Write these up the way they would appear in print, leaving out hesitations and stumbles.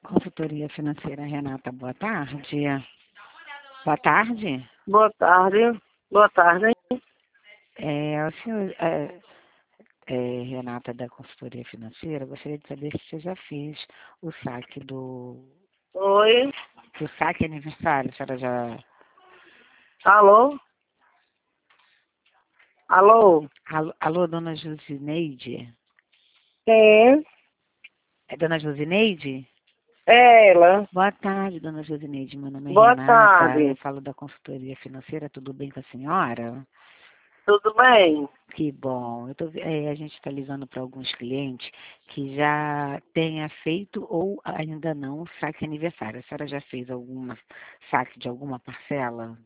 Consultoria Financeira Renata, boa tarde. Boa tarde. Boa tarde. Boa tarde. O senhor, Renata da Consultoria Financeira, gostaria de saber se você já fez o saque Oi. o saque aniversário, a senhora já... Alô? Alô? Alô, dona Josineide? Quem? É dona Josineide? É ela. Boa tarde, dona Josineide. Meu nome é Boa Renata, eu tarde. falo da Consultoria Financeira, tudo bem com a senhora? Tudo bem? Que bom. A gente está ligando para alguns clientes que já tenha feito ou ainda não o saque aniversário. A senhora já fez alguma saque de alguma parcela?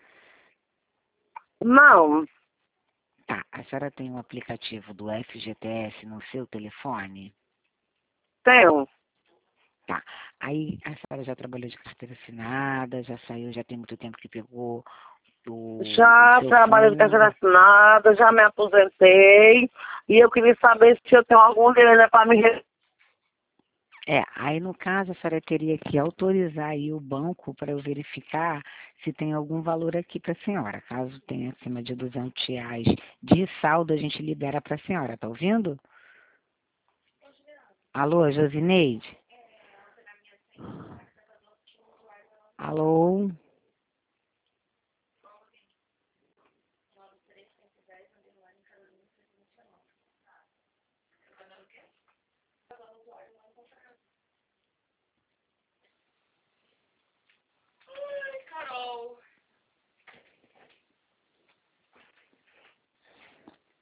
Não. Tá. A senhora tem um aplicativo do FGTS no seu telefone? Tenho. Tá. Aí a senhora já trabalhou de carteira assinada, já saiu, já tem muito tempo que pegou o Já seu trabalho de carteira fundo. assinada, já me aposentei. E eu queria saber se eu tenho algum dinheiro para me... Aí no caso a senhora teria que autorizar aí o banco para eu verificar se tem algum valor aqui para a senhora. Caso tenha acima de R$ 200 de saldo, a gente libera para a senhora, tá ouvindo? Alô, Josineide? Alô?